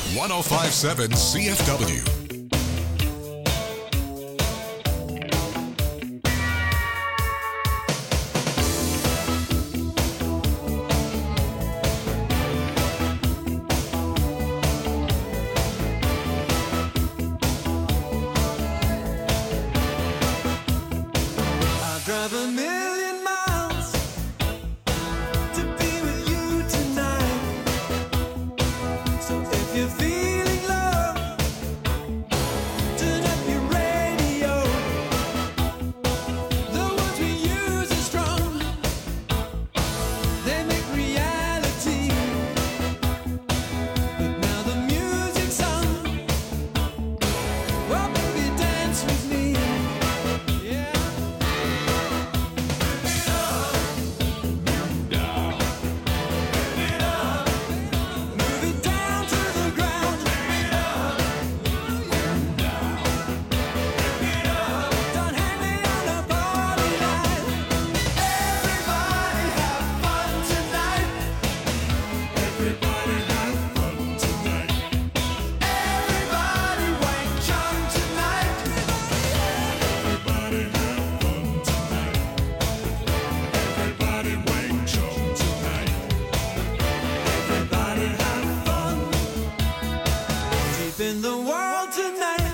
1057 CFW. Drive a million miles to be with you tonight. So if you're feeling love, turn up your radio. The words we use are strong, they make reality. But now the music's on. Well, baby, dance with me. Yeah. In the world tonight,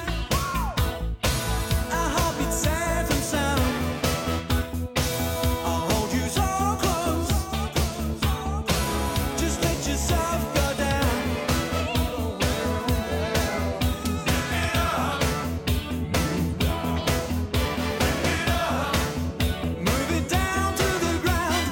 our heartbeats safe and sound. I'll hold you so close, just let yourself go down. Move it down to the ground.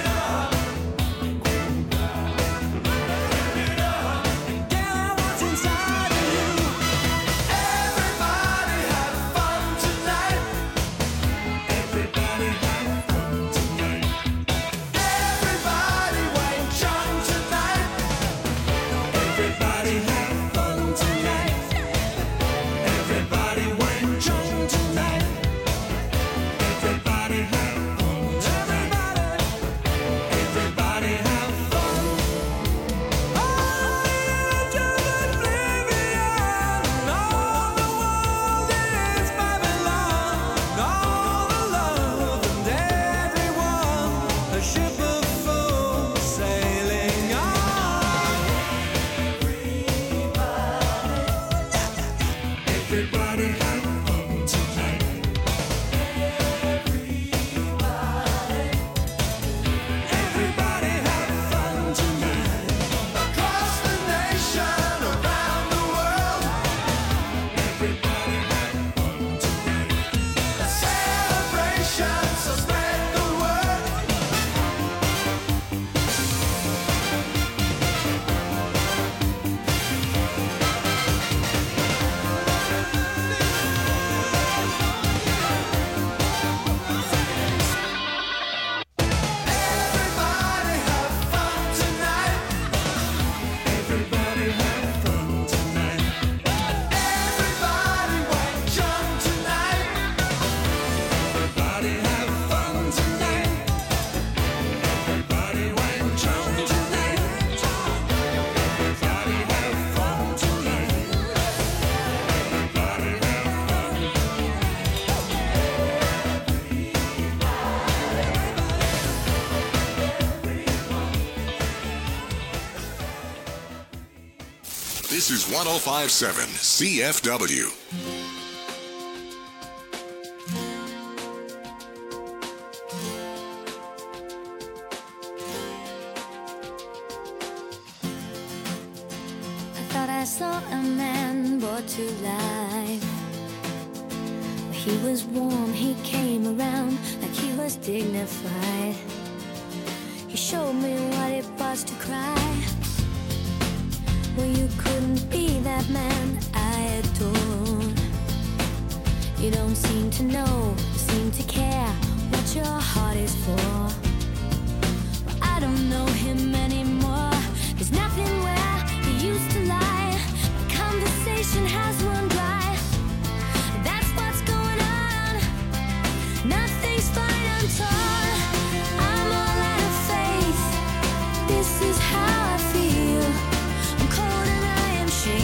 Get out what's inside of you. Everybody have fun tonight. Everybody have fun tonight. Everybody Wayne Chung tonight. Everybody have fun tonight. Everybody Wayne Chung tonight. Everybody have fun tonight. Everybody have fun. To oblivion, all the world is Babylon. All the love and everyone, a ship of fools sailing on. Everybody have fun tonight. Everybody have fun tonight. Across the nation, around the world. Everybody have fun tonight. A celebration, so spread the word. Everybody have fun tonight. Everybody have fun tonight. Everybody Wayne Chung tonight. Everybody have fun tonight. Everybody Wayne Chung tonight. Everybody have fun tonight. Everybody have fun. This is 1057 CFW. I thought I saw a man brought to life. He was warm, he came around like he was dignified. He showed me what it was to cry. Well, you couldn't be that man I adored. You don't seem to know, seem to care what your heart is for. Well, I don't know him anymore. There's nothing where he used to lie. The conversation has run dry. That's what's going on. Nothing's fine, I'm torn. I'm all out of faith. This is how I feel. I'm cold and I am shaking.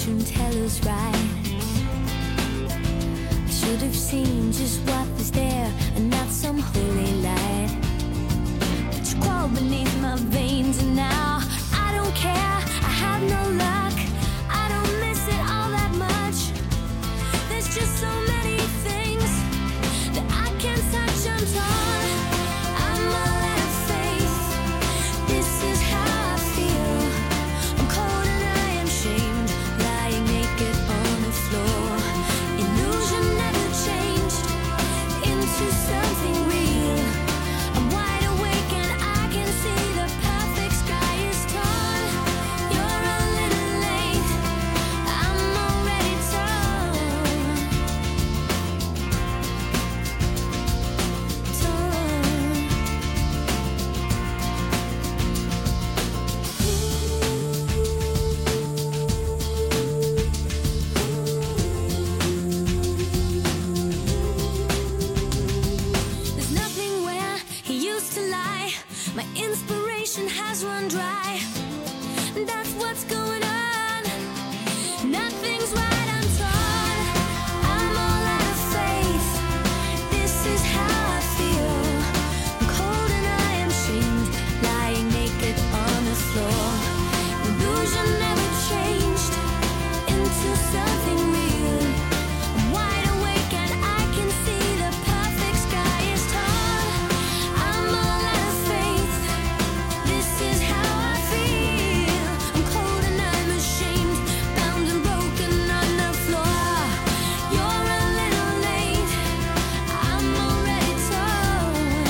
fortune teller's right. I should have seen just what was there and not some holy light. But you crawl beneath my veins and now I don't care. I have no luck. I don't miss it all that much. There's just so many things that I can't touch. I'm torn. I'm all out of faith. This is how I feel. I'm cold and I am shamed, lying naked on the floor. Illusion never changed into something real. I'm wide awake and I can see the perfect sky is torn. You're a little late. I'm already torn. There's nothing where he used to lie. My inspiration has run dry. That's what's going on. Nothing's right, I'm torn. I'm all out of faith. This is how I feel. I'm cold and I am shamed, lying naked on the floor. Illusion never changed into something real. I'm wide awake and I can see the perfect sky is torn. I'm all out of faith. This is how I feel. I'm cold and I'm ashamed, bound and broken on the floor. You're a little late. I'm already torn.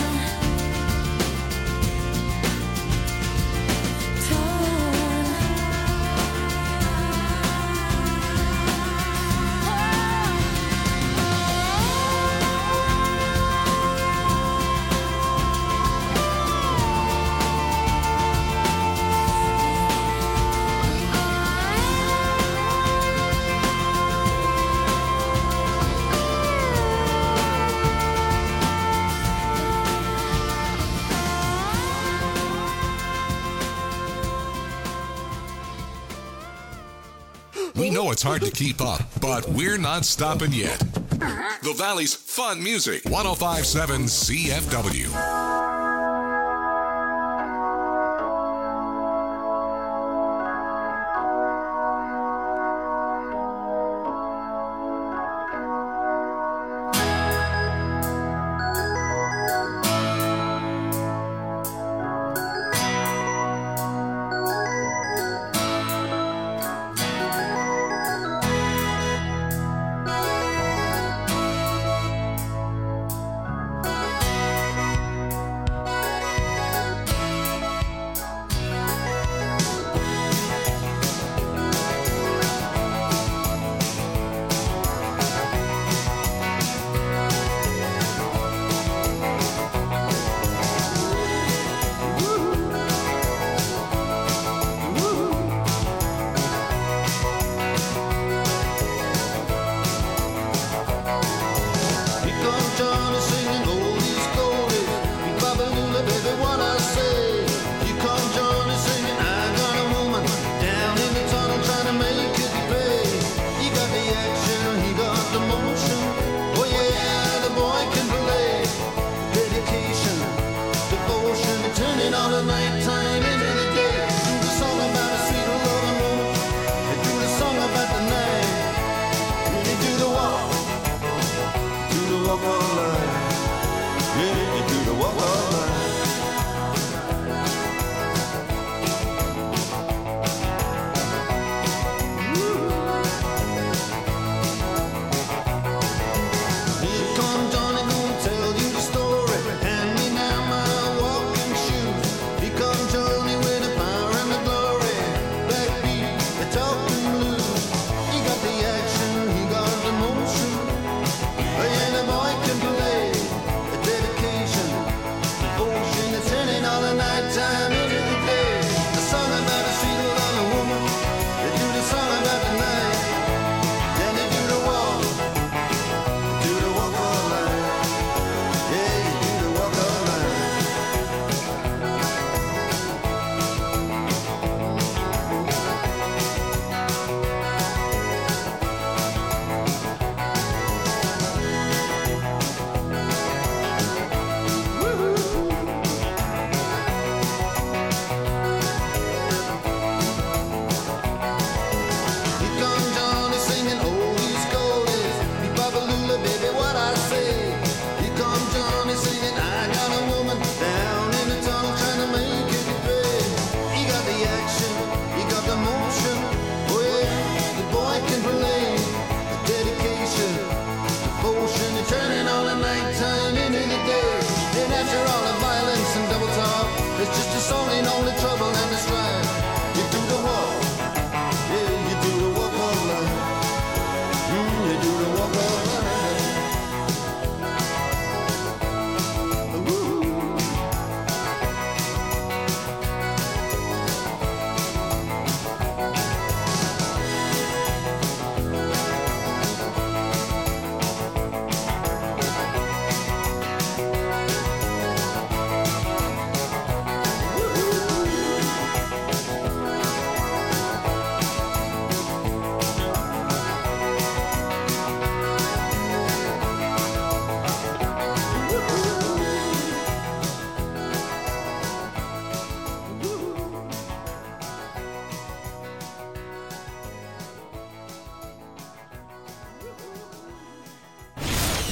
We know it's hard to keep up, but we're not stopping yet. The Valley's fun music. 1057 CFW.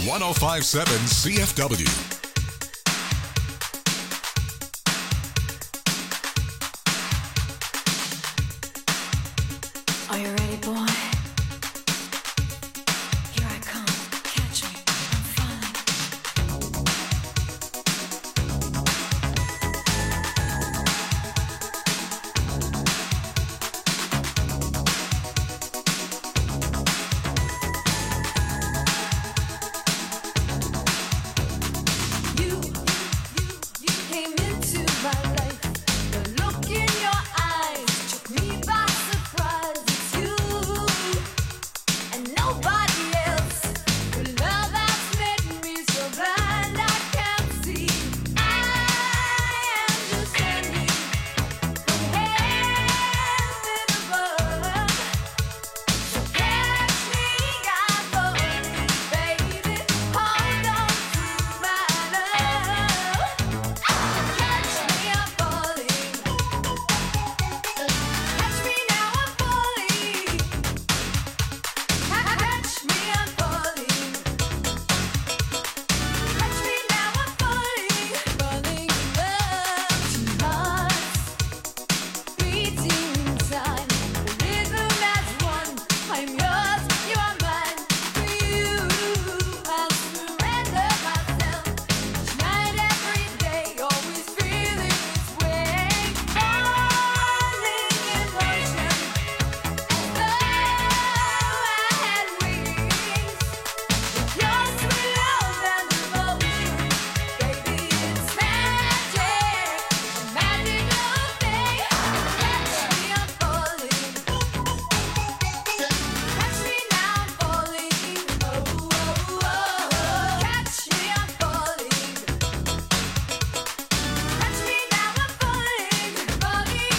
1057 CFW. Are you ready, boy? Here I come. Catch me. I'm falling. You came into my life. The look in your eyes took me by surprise. It's you and nobody else. Your love has made me so blind I can't see. I am just standing from heaven above. So catch me, I'm falling, baby. Hold on to my love. Catch me, I'm falling. Catch me now, I'm falling. Catch me, I'm falling. Catch me now, I'm falling. Falling in love to hearts beating in time. The rhythm has won. I'm yours, you are mine. For you, I surrender myself. Each night, every day, always feeling this way. Falling in motion, as though I had wings. Your sweet love and devotion, baby, it's magic, magical thing. Catch me, I'm falling. Catch me now, I'm falling. Oh, oh, oh. Catch me, I'm falling. Catch me now, I'm falling, falling in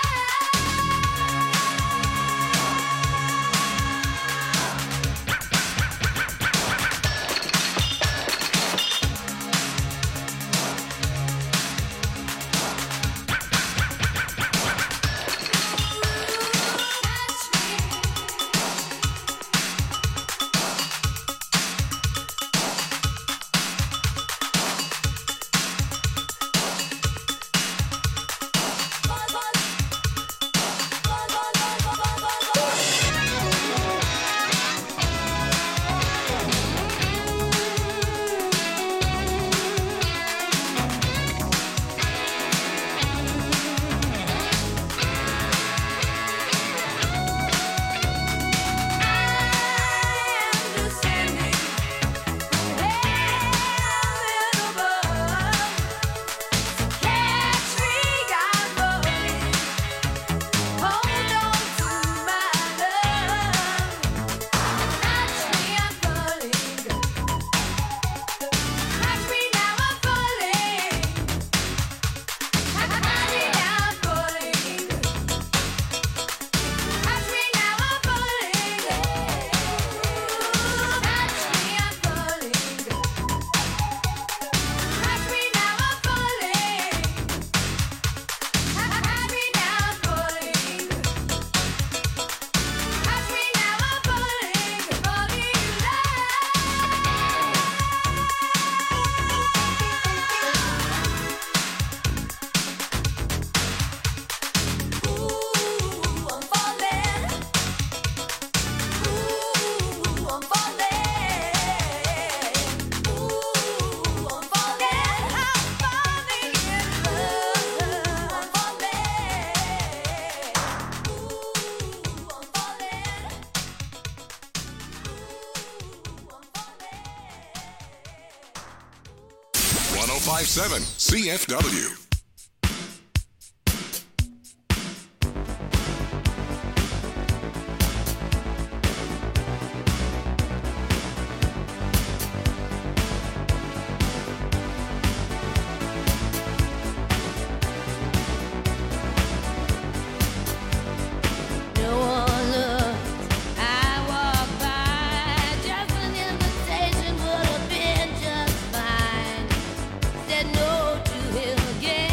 .1057 CFW. No one looked. I walked by. Just an invitation would have been just fine. Said no to him again.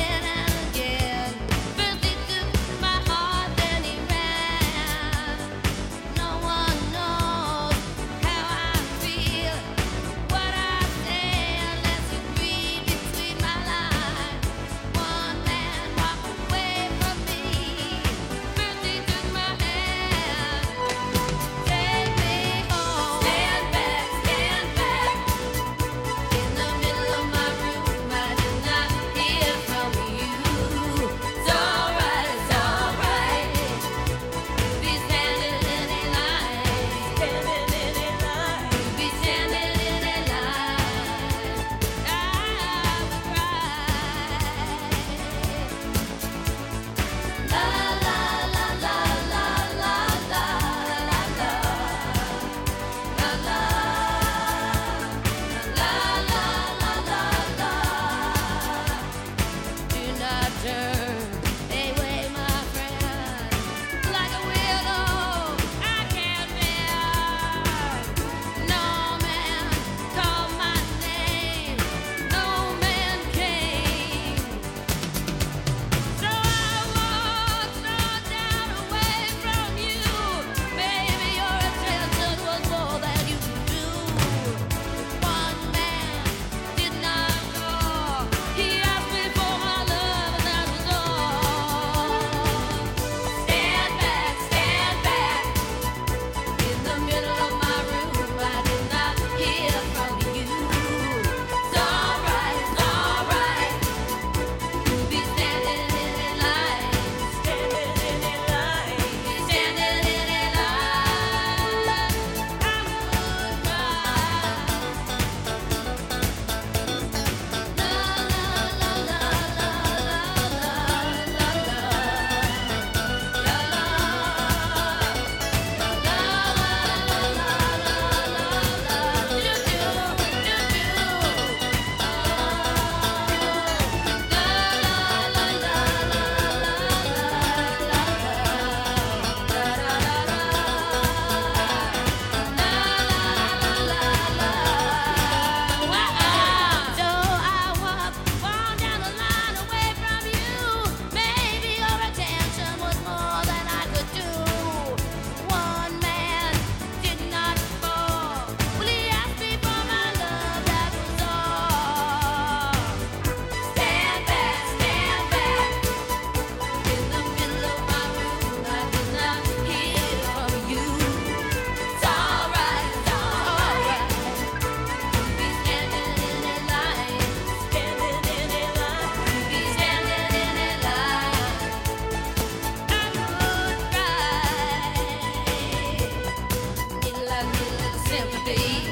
sympathy.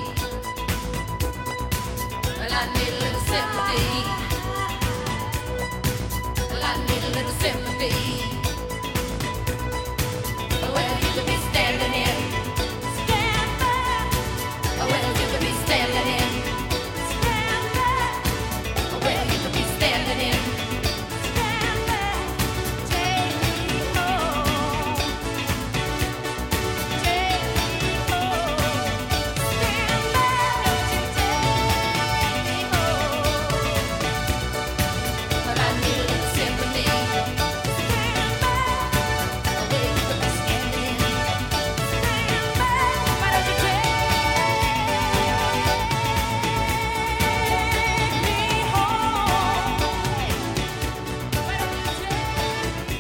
Well, I need a little sympathy. Well, I need a little sympathy. Well, you could be standing in. Stand back. Well, you could be standing in. Stand back. Well, you could be standing in. Stand back. Take me home. Take me home. Stand back. Take me home. But I need a little sympathy. Stand back. Well, you could be standing in. Stand back. Why don't you take me home? Why don't you take me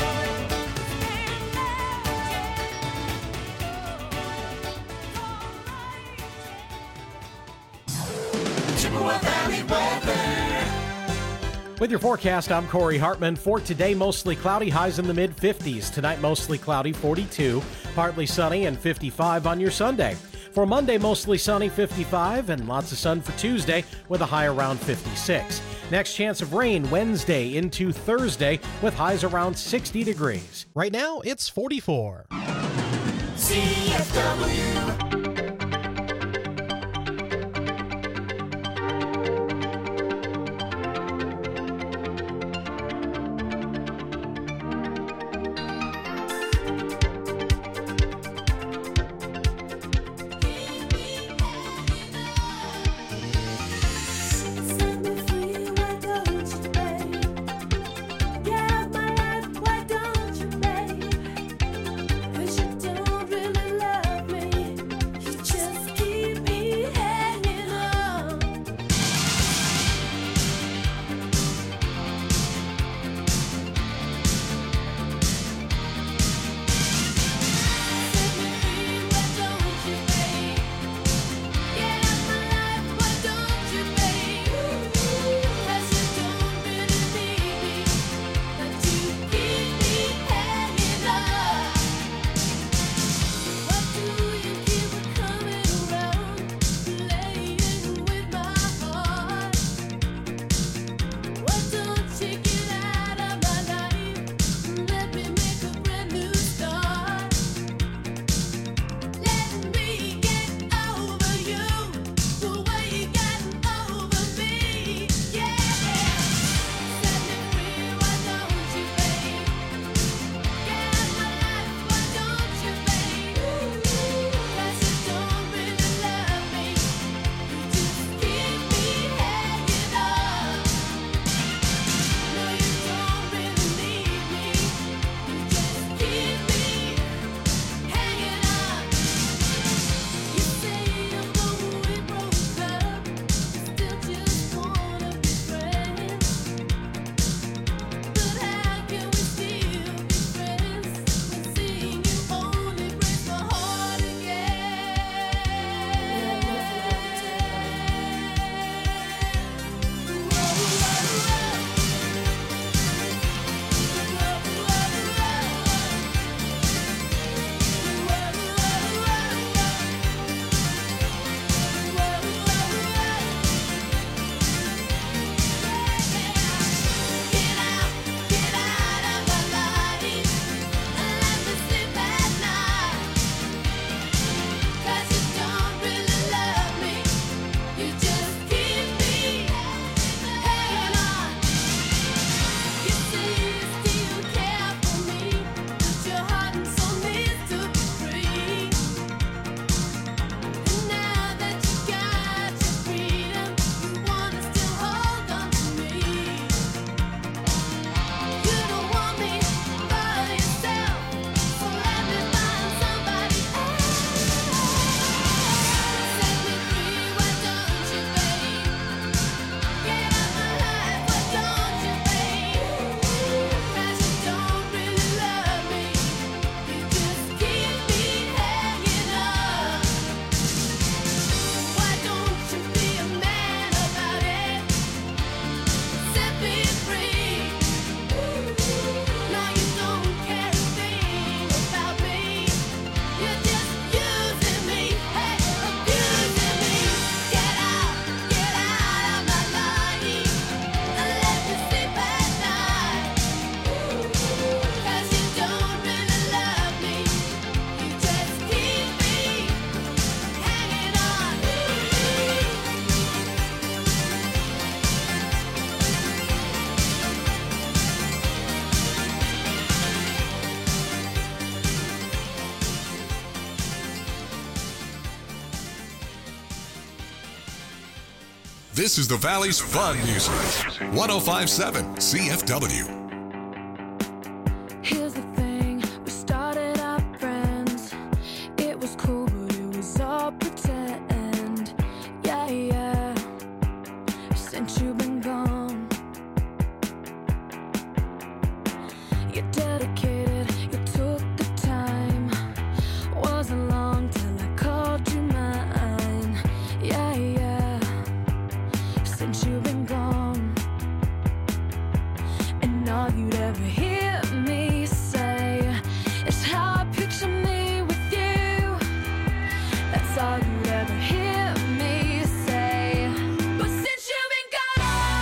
With your forecast, I'm Corey Hartman. For today, mostly cloudy, highs in the mid-50s. Tonight, mostly cloudy, 42. Partly sunny and 55 on your Sunday. For Monday, mostly sunny, 55, and lots of sun for Tuesday with a high around 56. Next chance of rain Wednesday into Thursday with highs around 60 degrees. Right now, it's 44. CFW. Set me free, why don't you, babe? Get out my life, why don't you, babe? 'Cause This is the Valley's fun music. 1057 CFW. Here's the thing, we started out friends. It was cool, but it was all pretend. Yeah, yeah. Since you've been gone, you're dedicated, you took the time. Wasn't long till I called you mine. Yeah, yeah. Since you've been gone, and all you'd ever hear me say is how I picture me with you. That's all you'd ever hear me say. But since you've been gone,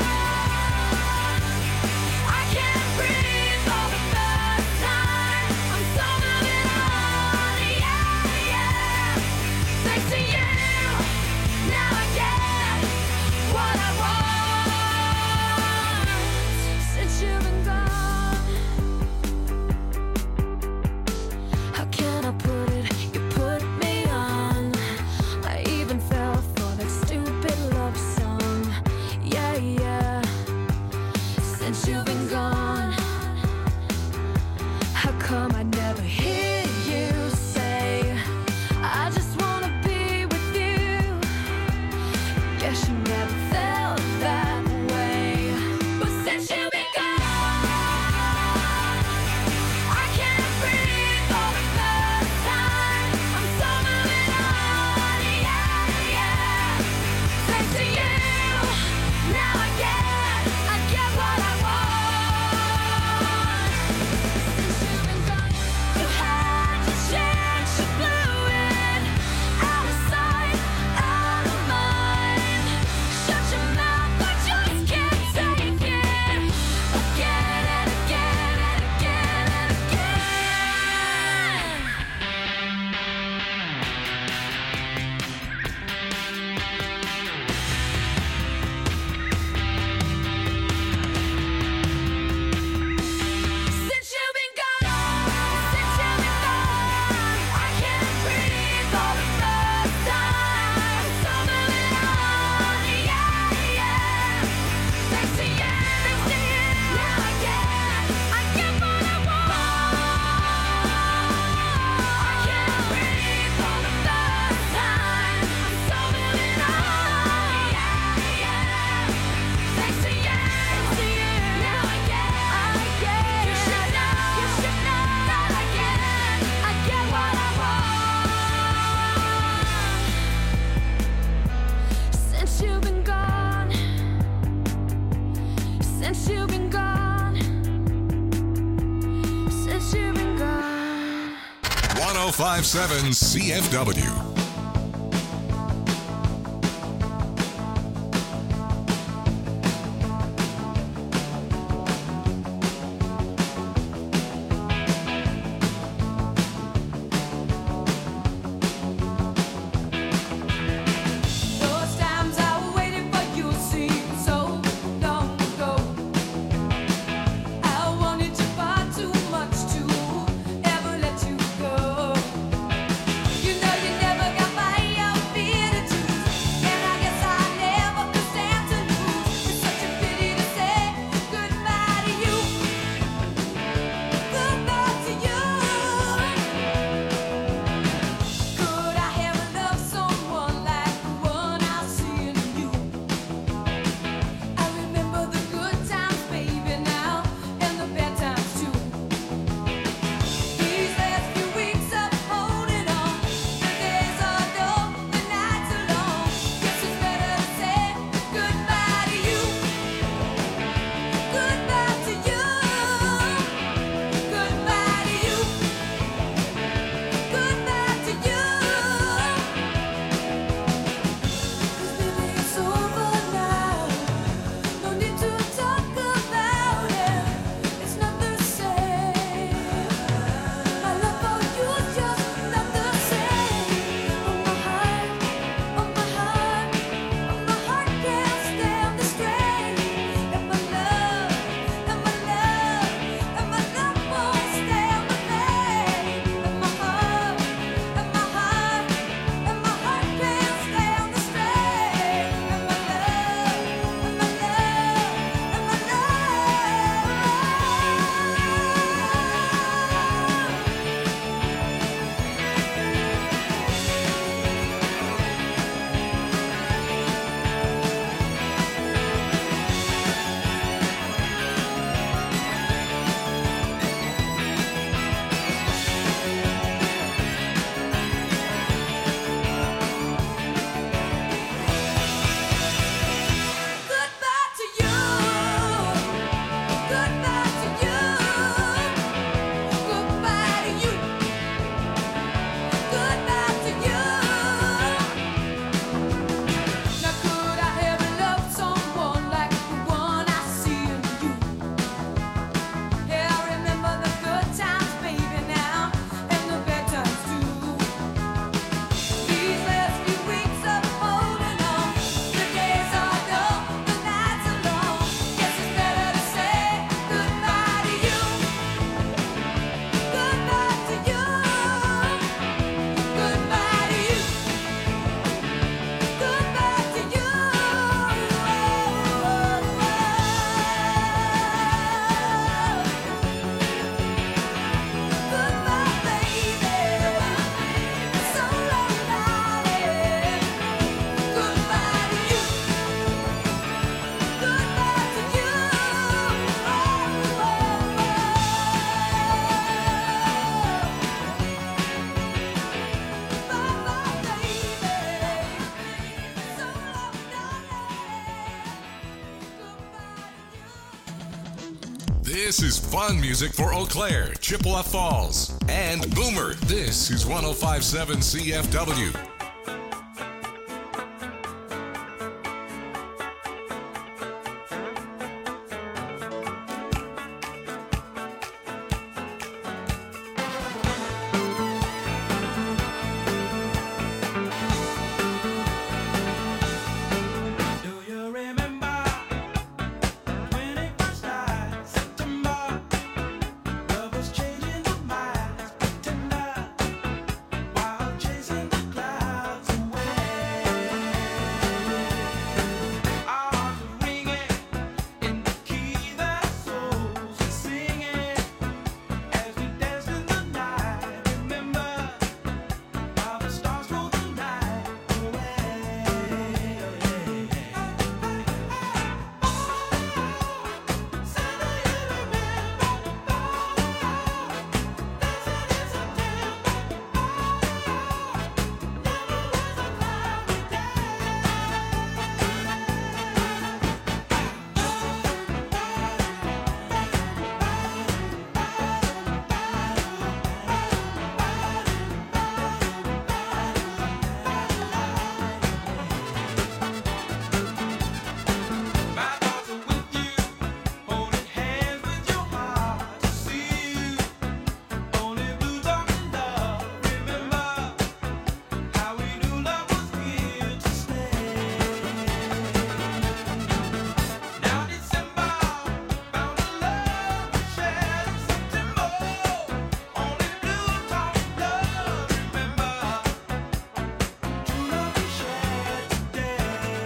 I can't breathe for the first time. I'm so moving on, yeah, yeah. Thanks to you, now I get what I want. Since you've been gone, how can I put it? You put me on. I even fell for that stupid love song. Yeah, yeah. Since you've been gone, how come I never hear you say, I just wanna be with you? Guess you never felt that way. But since you've been gone, I can't breathe for the first time. I'm so moving on, yeah, yeah. Thanks to you, now I get what I want. Since you've been gone, you had your chance, you blew it. Out of sight, out of mind. Shut your mouth, I just can't take it. Again and again and again and again. Since you've been gone, I can't breathe for the first time. So moving on, yeah, yeah. Thanks to you, now I get what I want. I can't breathe for the first time. I'm so moving on, yeah, yeah. Thanks to you, now I get. You should know that I get what I want. Since you've been gone, since you've been gone, since you've been gone. 1057 CFW. Those times I waited for you seem so long ago. I wanted you far too much to ever let you go. You know you never This is fun music for Eau Claire, Chippewa Falls, and Boomer. This is 105.7 CFW. Do you remember when it first started? September, love was changing the minds, pretender, while chasing the clouds away. Our hearts were ringing in the key that our souls were singing as we danced in the night. Remember how the stars rolled the night away. My thoughts are with you, holding hands with your heart to see you. Only blue talking love. Remember how we knew love was here to stay. Now December found a love we shared in September. Only blue talking love. Remember true love we shared today.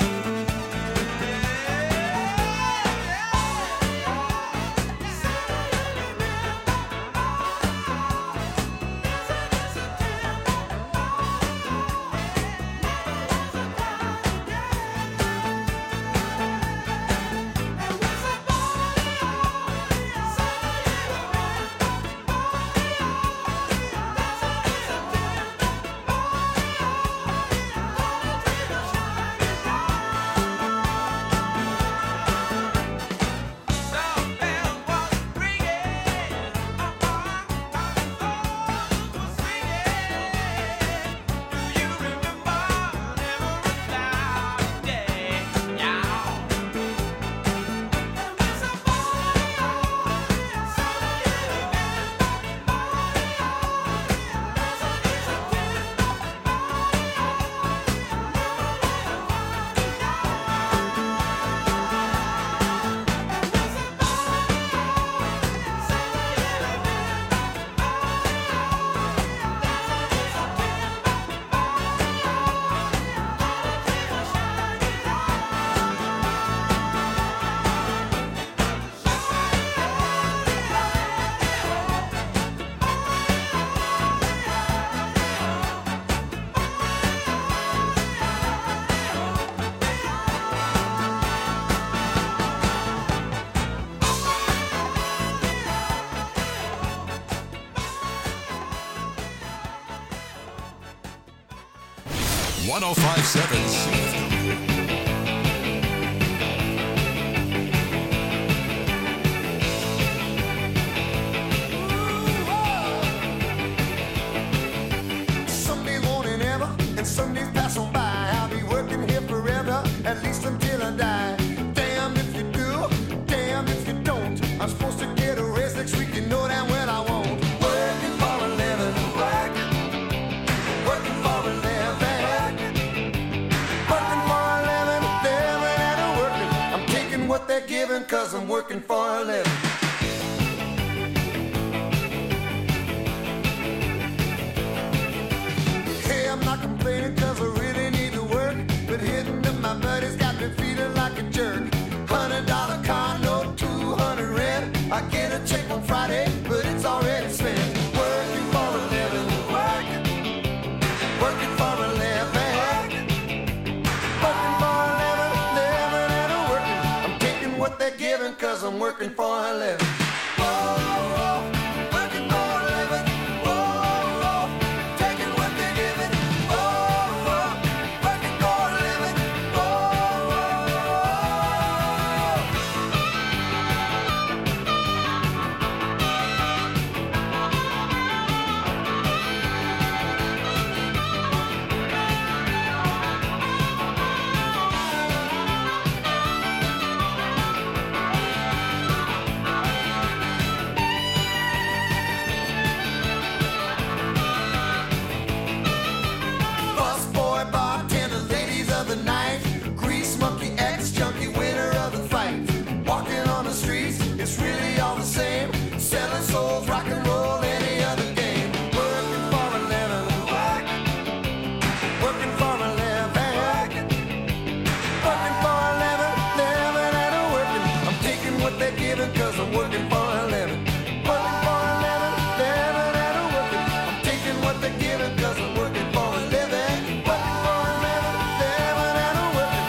Some bell was ringing, our souls were singing. Do you remember never a cloudy day? One oh five seven Sunday morning ever, and Sundays pass on by. I'll be working here forever, at least until I die. Damn if you do, damn if you don't. I'm supposed to get a raise next week, you know damn well I won't. Working for a living, working for a living, working for a living, living and a working. I'm taking what they're giving, cause I'm working for a living. Hey, I'm not complaining cause I really need to work, but hitting up my buddies got me feeling like a jerk. $100 car note, 200 rent. I get a check on Friday, but it's already spent. Working for a living, working for a living, working for a living, living and a working. I'm taking what they're giving cause I'm working for a living. Whoa, working for a living. Whoa, taking what they're giving. Whoa, working for a living. Whoa. the night. Grease monkey, ex-junkie, winner of the fight. Walking on the streets, it's really all the same. Selling souls, rock and roll, any other game. Working for a living, working for a living, working for a living, living and a working. I'm taking what they're giving 'cause I'm working for a living. Working for a living, living and a working. I'm taking what they're giving 'cause I'm working for a living. Working for a living, living and a working.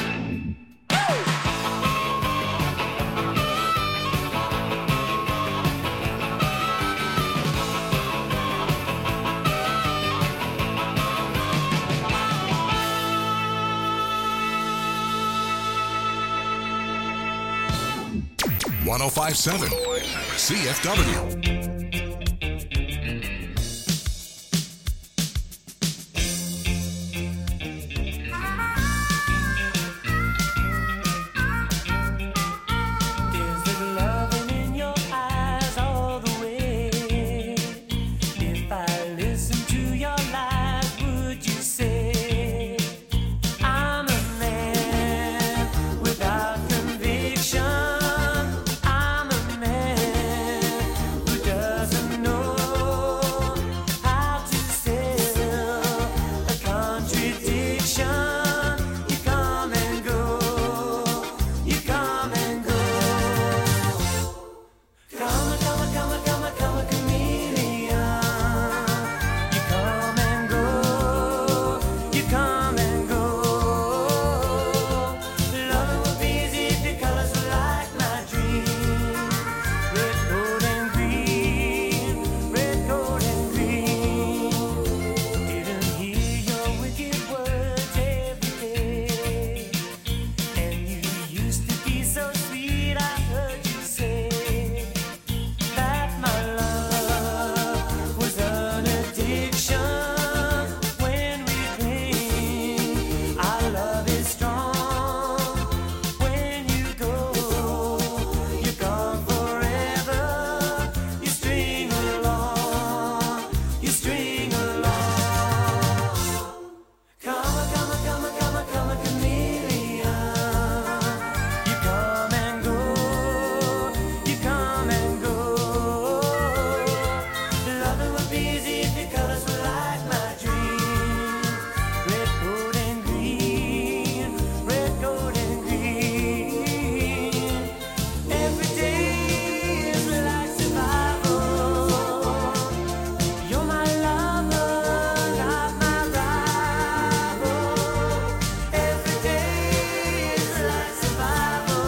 Woo! 1057 CFW. Is there loving in your eyes all the way? If I listen to your lies, would you say I'm a man without conviction? I'm a man who doesn't know how to sell a contradiction. You come and go. You come and go. Come, chameleon. You come and go. You come and go. Loving would be easy if your colors were like my dream. Red, gold, and green. Red, gold, and green. Didn't hear your wicked words every day. And you used to be so sweet, I heard you say that my love was an addiction. When we cling, our love is strong. When you go, you're gone forever. You string along, you string along. Come, chameleon. You come and go. You come and go. Loving would be easy if your colors were like my dream. Red, gold, and green. Red, gold, and green. Every day is like survival. You're my lover, not my rival. Every day is like survival.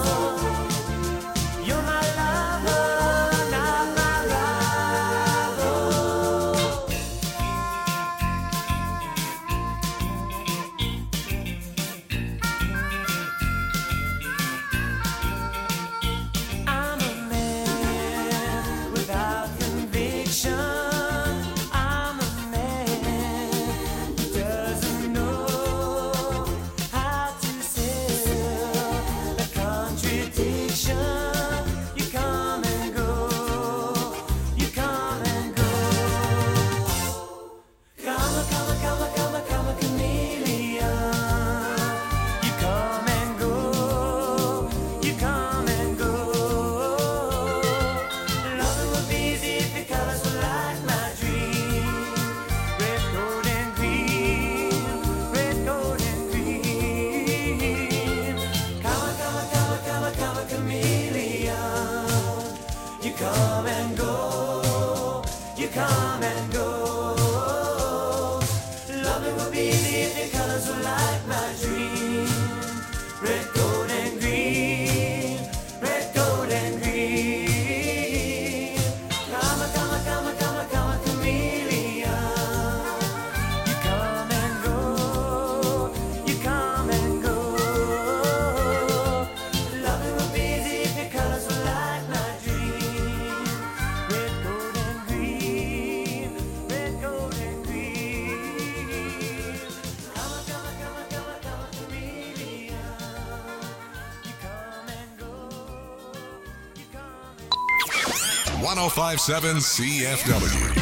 You're my lover, not my rival. 1057 CFW.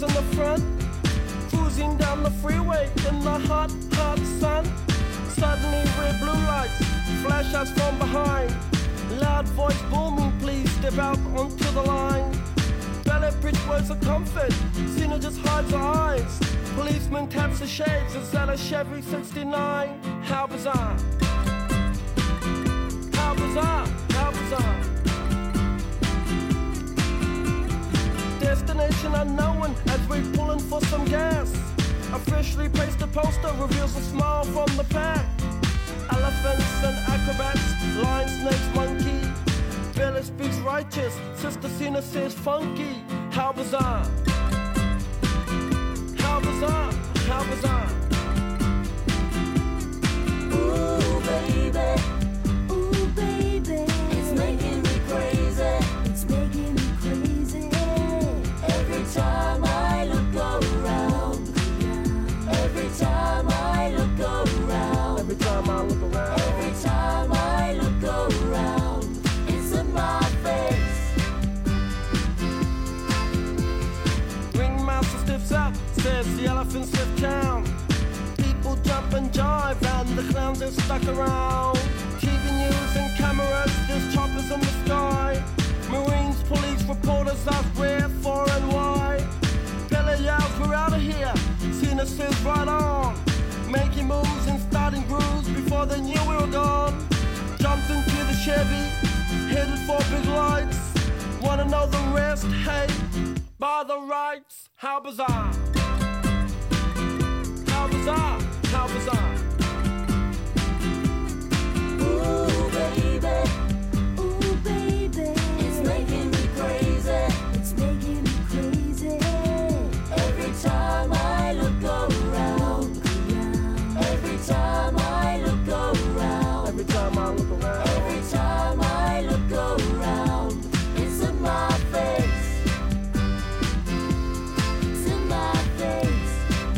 cars in the front, cruising down the freeway in the hot, hot sun. Suddenly red blue lights flash us from behind. Loud voice booming, please step out onto the line. Ballet bridge words of comfort, Cena just hides her eyes. Policeman taps the shades, is that a Chevy 69? How bizarre. How bizarre, how bizarre. Destination unknown as we're pulling for some gas. A freshly pasted poster reveals a smile from the pack. Elephants and acrobats, lion, snakes, monkey. Billy speaks righteous, Sister Cena says funky. How bizarre. How bizarre, how bizarre. Ooh, baby. Ooh, baby. It's making me crazy. It's making me crazy. Every time I look around. Every time I look around. Every time I look around. Every time I look around. It's in my face. Ringmaster stiffs up, says the elephants lift town. People jump and jive and the clowns are stuck around. TV news and cameras, there's choppers in the sky. Marines, police, reporters ask where, for and why. Billy yells, we're out of here. Cena says right on. Making moves and starting grooves before they knew we were gone. Jumped into the Chevy, headed for big lights. Wanna know the rest? Hey, by the rights. How bizarre. How bizarre. How bizarre. Ooh, baby. Ooh, baby. It's making me crazy. It's making me crazy. Every time I look around. Every time I look around. Every time I look around. Every time I look around. It's in my face. It's in my face.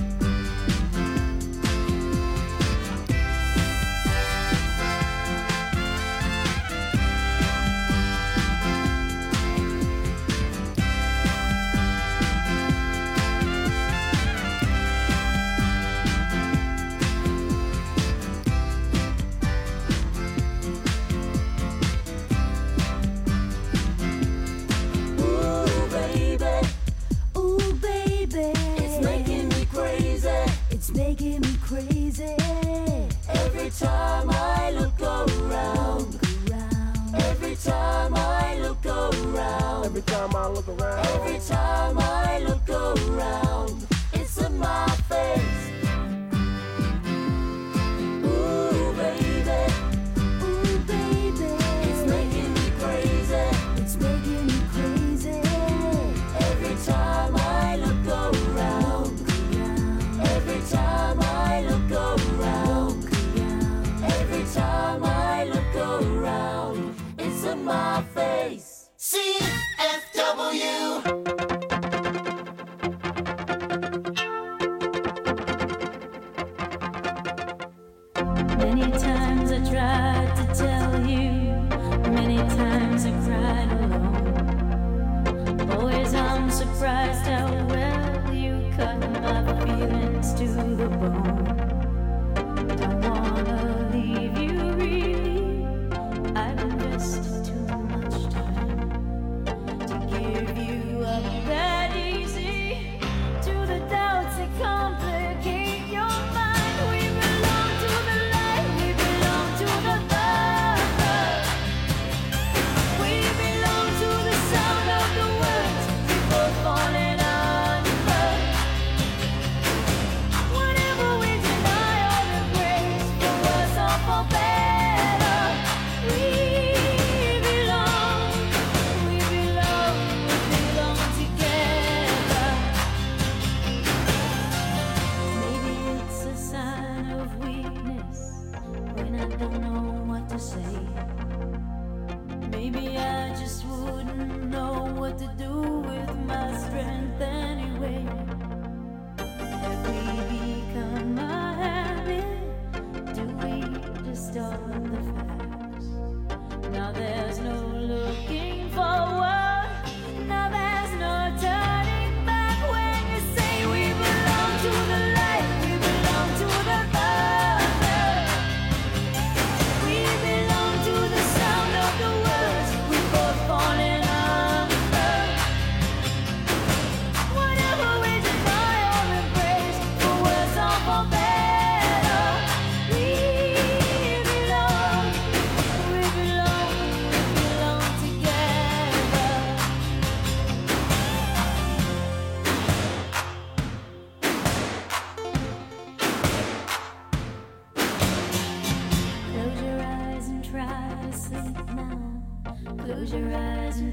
Ooh, baby. Ooh, baby. It's making me crazy. It's making me crazy. Every time I look around. Every time I look around. Every time I look around. Every time I look around. It's in my face. Ooh, baby. Ooh, baby. It's making me crazy. It's making me crazy. Every time I look around. Every time I look around. Every time I look around. It's in my face. CFW. Many times I tried to tell you, many times I cried alone. Always I'm surprised how well you cut my feelings to the bone. Don't wanna leave you really, I've invested too much time to give you up that easy. To the doubts that complicate your mind, we belong to the light, we belong to the dark. We belong to the sound of the words before falling under.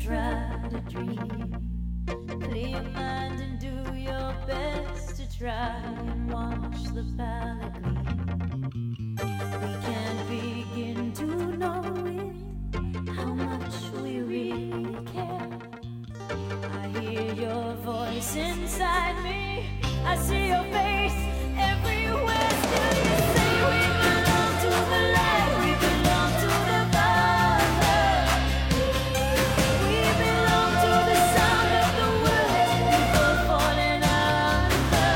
try to dream. Clear your mind and do your best to try and watch the palette gleam. We can't begin to know it, how much we really care. I hear your voice inside me, I see your face everywhere. Still you say we belong to the light, we belong to the Father. We belong to the sound of the words before falling under.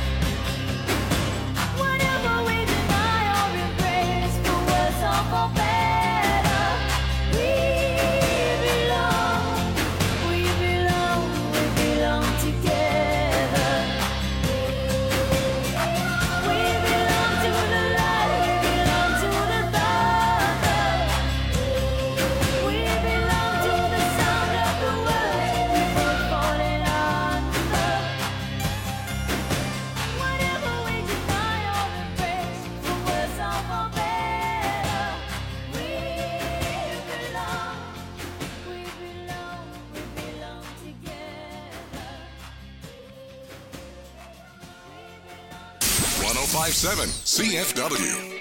Whatever we deny or embrace, for worse or for better, we belong together. We belong to the light, we belong to the Father. We belong to the sound of the words before falling under. Whatever we deny or embrace, for worse or for better, we belong together. 1057 CFW.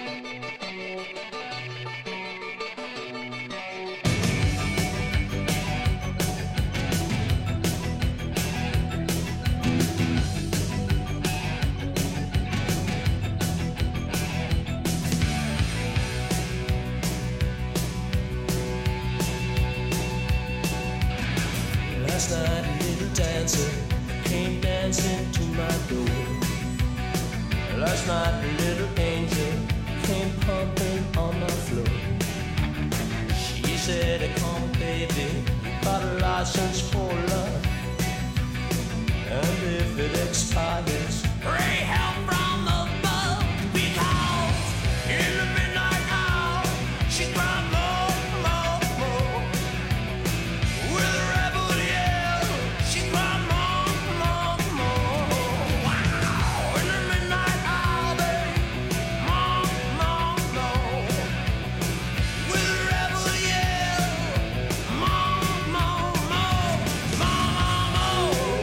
Last night a little dancer came dancing to my door. Last night a little angel came pumping on my floor. She said, come baby, got a license for love. And if it expires, pray help from above. Because in the midnight hour, she cried more, more, more. With a rebel yell, she cried more, more, more. Wow! In the midnight hour, babe, more, more, more. With a rebel yell, more, more, more, more, more.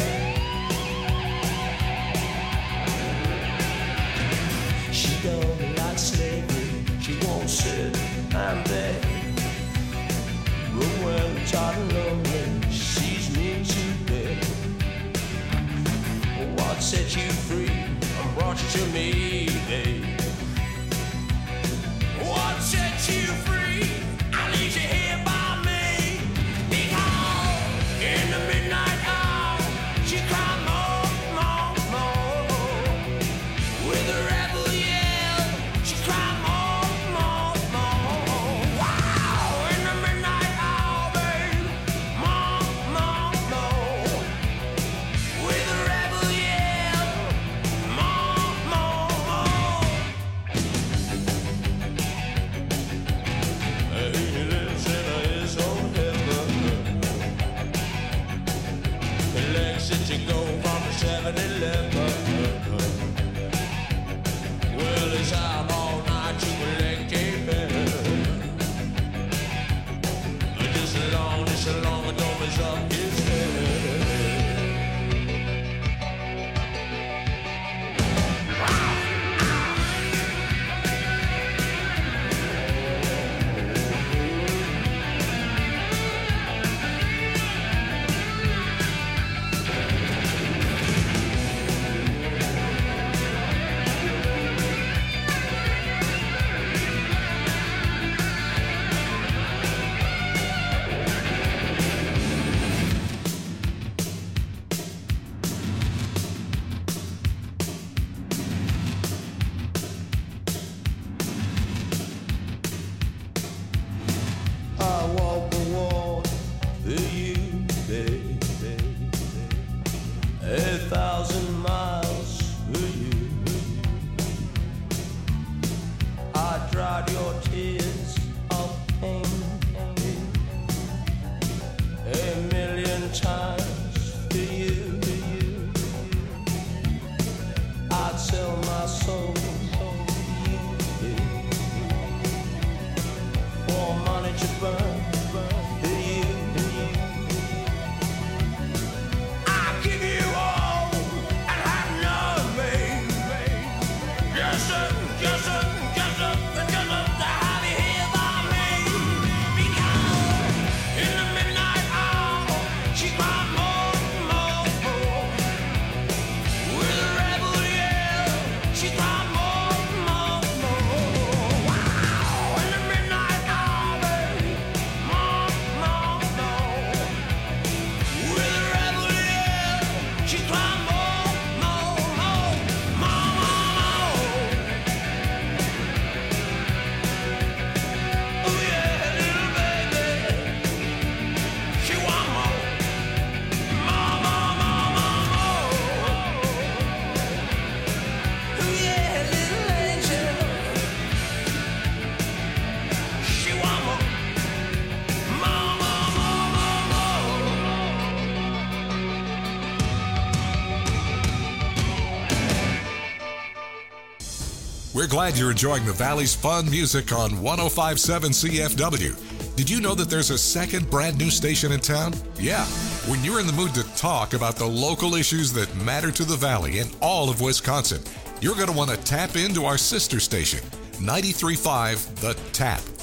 She don't like slavery, she won't sit and beg. But when I'm tired and lonely, she's mean to bed. What set you free and brought you to me, babe? What set you free? I need you here by me. Because in the midnight hour, she cried more, more, more. With a rebel yell, she cried more, more, more. Wow! In the midnight hour, babe, more, more, more. With a rebel yell, more, more, more. He lives in his own heaven. He likes it to go from the 7-Eleven. Well, he's out all night to collect a bill. Just as long as Dome is up his head. I walk the wall for you, baby. 1,000 miles for you. I dried your tears of pain 1,000,000 times for you. I'd sell my soul for money to burn for you. We're glad you're enjoying the Valley's fun music on 105.7 CFW. Did you know that there's a second brand new station in town? Yeah, when you're in the mood to talk about the local issues that matter to the Valley and all of Wisconsin, you're going to want to tap into our sister station, 93.5 The Tap.